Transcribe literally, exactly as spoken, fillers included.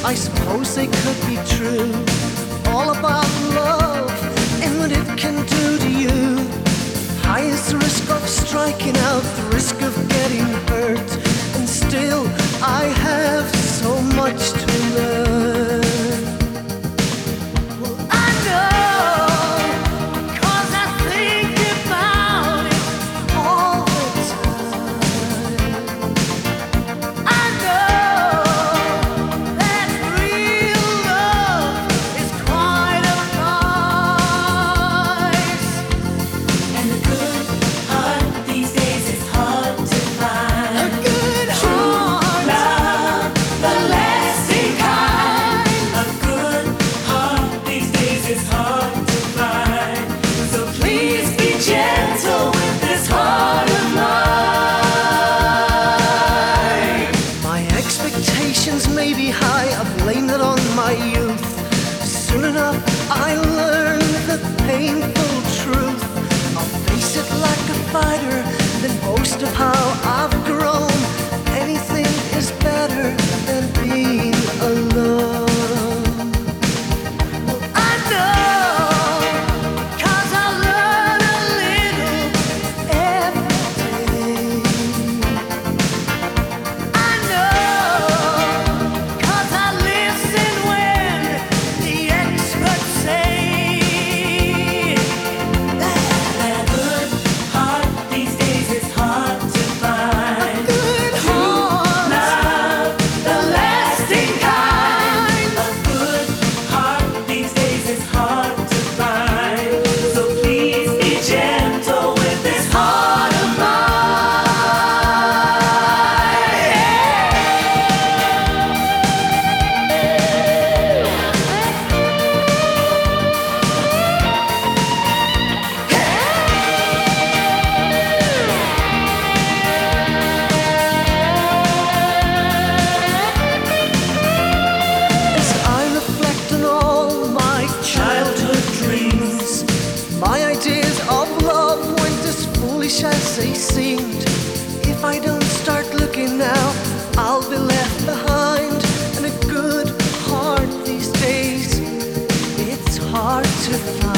I suppose they could be true, all about love and what it can do to you. High is the risk of striking out, the risk of getting hurt, and still I have so much to learn. Well, I know, 'cause I think about it all the time. I know that real love is quite a price, And a good heart these days is hard to find. a good heart, Love, the lasting kind. A good heart these days is hard to find. So please be gentle with this heart of mine. My expectations may be high, I blame it on my youth. Soon enough I learn the painful truth. I'll face it like a fighter, then boast of how I've grown. Anything is better than being alone. Well, I know, 'cause I learn a little every day. I know, 'cause I listen when the experts say that A good heart these days is hard to find. good heart, Love, the lasting kind. A good heart these days is hard to find. So please be gentle with this heart of as I reflect on all my childhood dreams, my ideas of love weren't as foolish as they seemed. If I don't start looking now, I'll be left behind. And a good heart these days, it's hard to find.